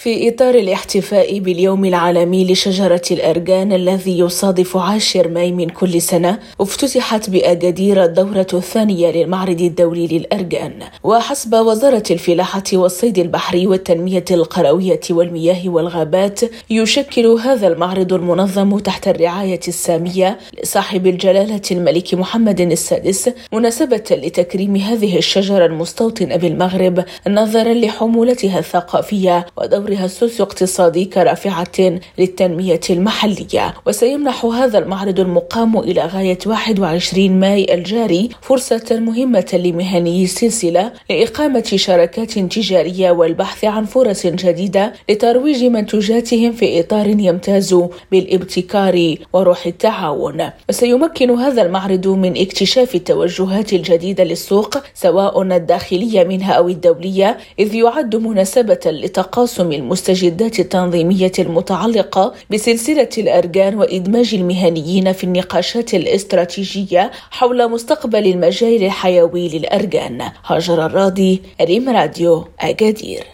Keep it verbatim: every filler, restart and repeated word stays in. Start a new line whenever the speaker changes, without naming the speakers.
في إطار الاحتفاء باليوم العالمي لشجرة الأرغان الذي يصادف عاشر ماي من كل سنة، افتتحت بأكادير الدورة الثانية للمعرض الدولي للأرغان. وحسب وزارة الفلاحة والصيد البحري والتنمية القروية والمياه والغابات، يشكل هذا المعرض المنظم تحت الرعاية السامية لصاحب الجلالة الملك محمد السادس مناسبة لتكريم هذه الشجرة المستوطنة بالمغرب نظرا لحمولتها الثقافية ودورها السوسيو اقتصادي كرافعة للتنمية المحلية. وسيمنح هذا المعرض المقام إلى غاية واحد وعشرين ماي الجاري فرصة مهمة لمهني السلسلة لإقامة شراكات تجارية والبحث عن فرص جديدة لترويج منتوجاتهم في إطار يمتاز بالابتكار وروح التعاون. وسيمكن هذا المعرض من اكتشاف التوجهات الجديدة للسوق سواء الداخلية منها أو الدولية، إذ يعد مناسبة لتقاسم المستجدات التنظيمية المتعلقة بسلسلة الأرغان وإدماج المهنيين في النقاشات الاستراتيجية حول مستقبل المجال الحيوي للأرغان. هاجر الراضي، ريم راديو، أكادير.